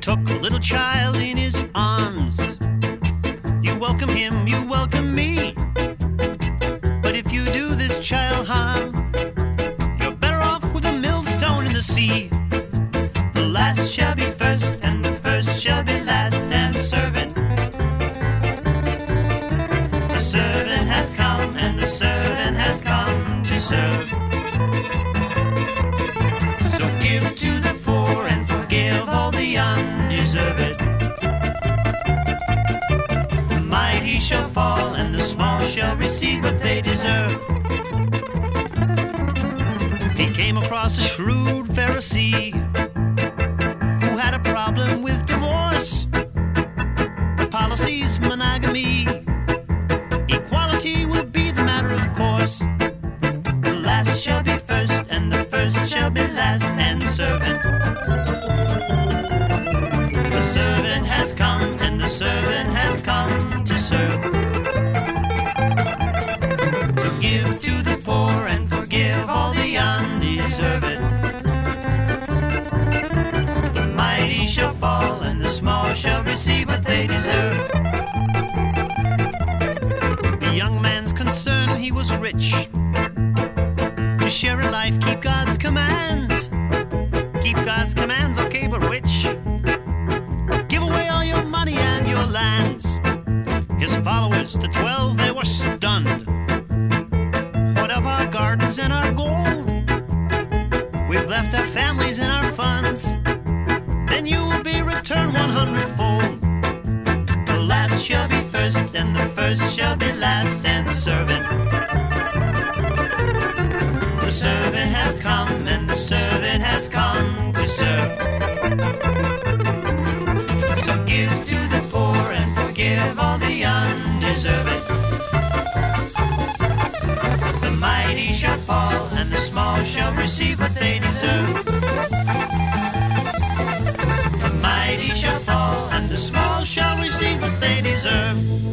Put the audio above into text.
took a little child in his arms. You welcome him, you welcome me. But if you do this child harm, you're better off with a millstone in the sea. The last shall be first, and the first shall be last, and servant. The servant has come, and the servant has come to serve. So give to the poor and forgive all the undeserved. The mighty shall fall, and the small shall receive what they deserve. He came across a shrewd Pharisee who had a problem with divorce, policies, monogamy. Equality will be the matter of course. The last shall be first, and the first shall be last, and servant. The servant has come, and the servant has come to serve. To give to the poor and forgive all the undeserved. The mighty shall fall, and the small shall receive what they deserve. The young man's concern, he was rich. To share a life, keep God's commands. Keep God's commands, okay, but which? Give away all your money and your lands. His followers, the 12, they were stunned. What of our gardens and our gold? We've left our families and our funds. Then you will be returned 100-fold. The last shall be first, and the first shall be last, and servant. The servant has come, and the servant has come to serve. So give to the poor and forgive all the undeserved. The mighty shall fall, and the small shall receive what they deserve. The mighty shall fall, and the small shall receive what they deserve.